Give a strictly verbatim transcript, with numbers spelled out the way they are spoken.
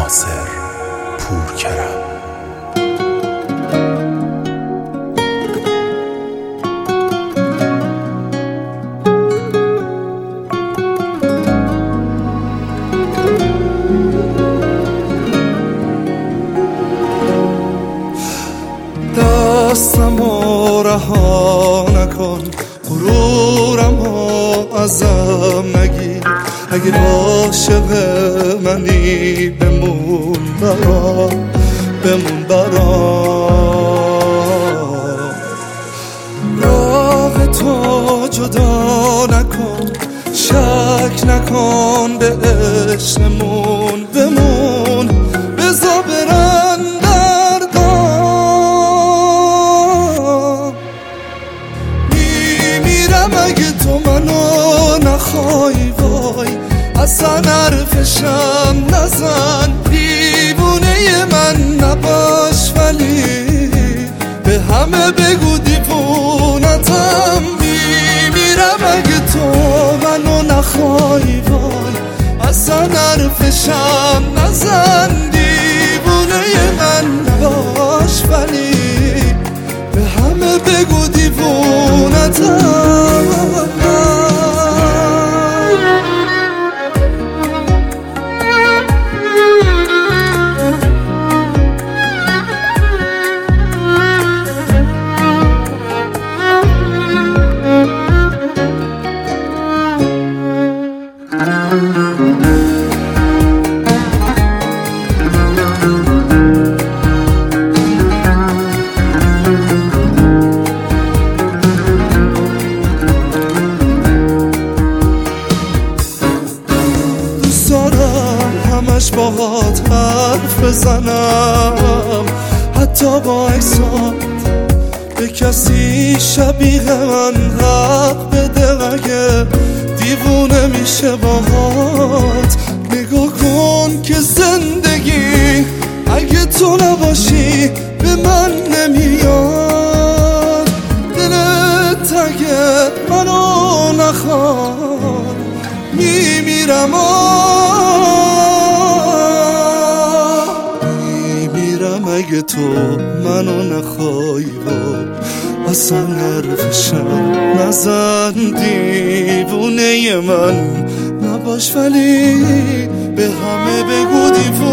ناصر پورکرم. دستمو رها نکن، غرورمو ازم نگیر. اگه عاشق منی بمون برام، بمون برام. راه تو جدا نکن، شک نکن به عشقمون. بمون بذار برن دردام. میمیرم اگه تو منو نخوای، وای اصلا حرفشم نزن. دیوونه من نباش ولی به همه بگو دیوونتم. میمیرم اگه تو منو نخوای، وای اصلا حرفشم نزن. دیوونه من نباش ولی به همه بگو دیوونتم. همش باهات حرف بزنم، حتی با عکسات به کسی شبیه من حق بده. اگه دیوونه میشه باهات، نگاه کن که زندگی اگه تو نباشی به من نمیاد. دلت اگه منو نخواد میمیرم. اگه تو منو نخوای، وای اصلا حرفشم نزن. دیوونه من نباش ولی به همه بگو دیوونه